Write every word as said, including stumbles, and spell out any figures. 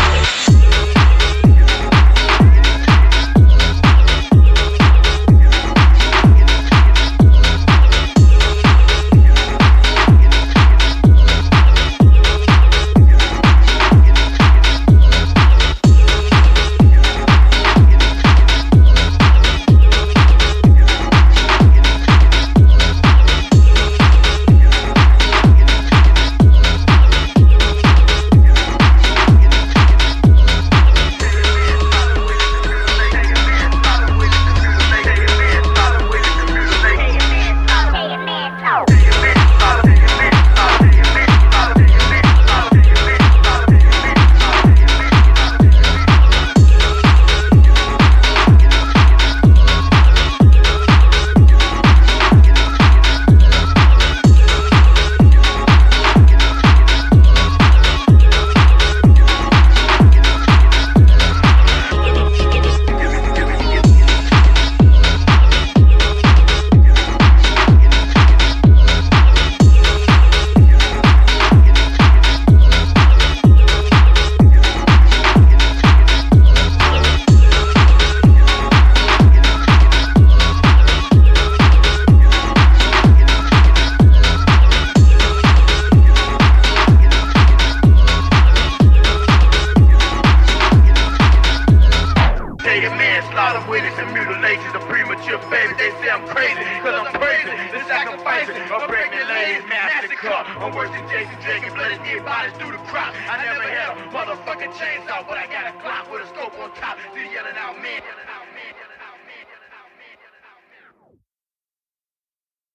I'm worse than Jason Drake and blooded dead bodies through the crop. I never had a motherfucking chainsaw, but I got a Glock with a scope on top. Still yelling out, man, yelling out, man.